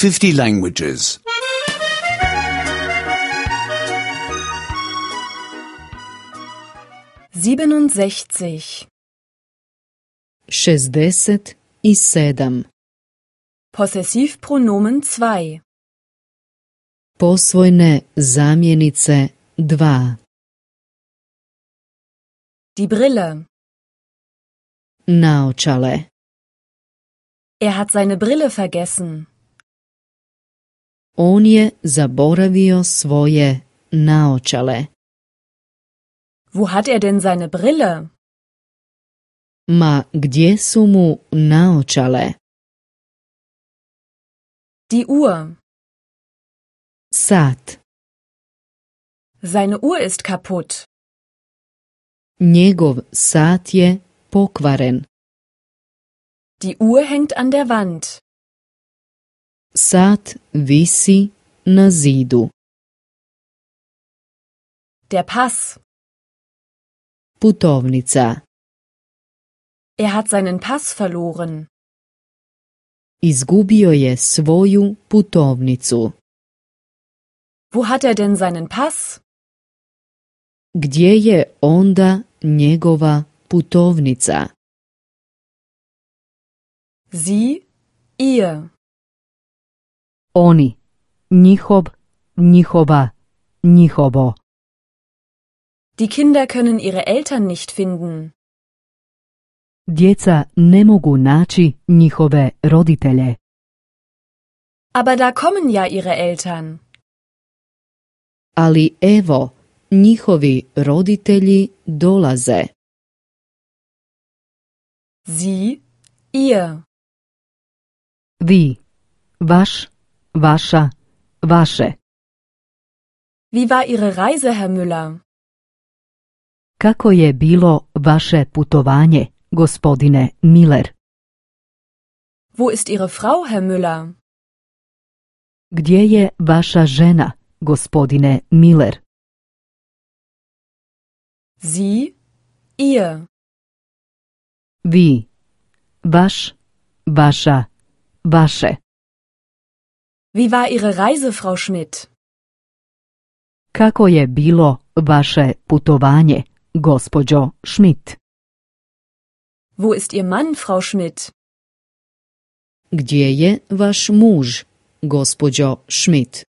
50 languages. 67. 67. Possessivpronomen 2. Posvojne zamjenice 2. Die Brille. Naočale. Er hat seine Brille vergessen. On je zaboravio svoje naočale. Wo hat er denn seine Brille? Ma gdje su mu naočale? Die Uhr. Sat. Seine Uhr ist kaputt. Njegov sat je pokvaren. Die Uhr hängt an der Wand. Sat visi na zidu. Der Pass. Putovnica. Er hat seinen Pass verloren. Izgubio je svoju putovnicu. Wo hat er denn seinen Pass? Gdje je onda njegova putovnica? Sie, ihr. Oni, njihov, njihova, njihovo. Die Kinder können ihre Eltern nicht finden. Djeca ne mogu naći njihove roditelje. Aber da kommen ja ihre Eltern. Ali evo, njihovi roditelji dolaze. Sie, ihr. Vi, vaš, vaša, vaše. Wie war Ihre Reise, Herr Müller? Kako je bilo vaše putovanje, gospodine Miller? Wo ist Ihre Frau, Herr Müller? Gdje je vaša žena, gospodine Miller? Sie, ihr. Vi, vaš, vaša, vaše. Wie war Ihre Reise, Frau Schmidt? Kako je bilo vaše putovanje, gospođo Schmidt? Wo ist Ihr Mann, Frau Schmidt? Gdje je vaš muž, gospođo Schmidt?